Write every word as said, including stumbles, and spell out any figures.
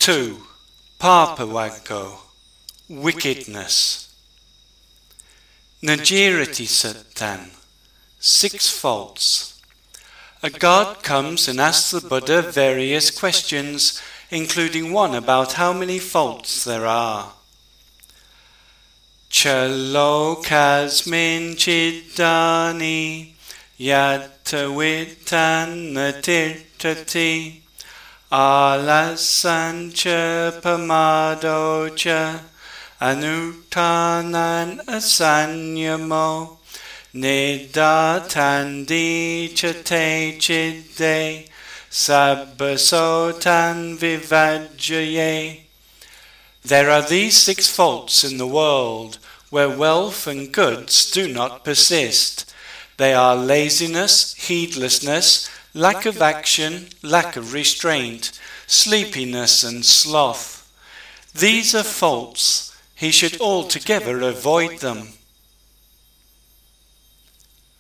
two. Papawaggo, wickedness. Najiratissattan, six faults. A god comes and asks the Buddha various questions, including one about how many faults there are. Chalokasmin chiddani yattavittan natirtati alasancha pamadocha anuttanan asanyamo nidatandi chate chidde sabbasotan vivajyaye. There are these six faults in the world where wealth and goods do not persist. They are laziness, heedlessness, lack of action, lack of restraint, sleepiness and sloth. These are faults. He should altogether avoid them.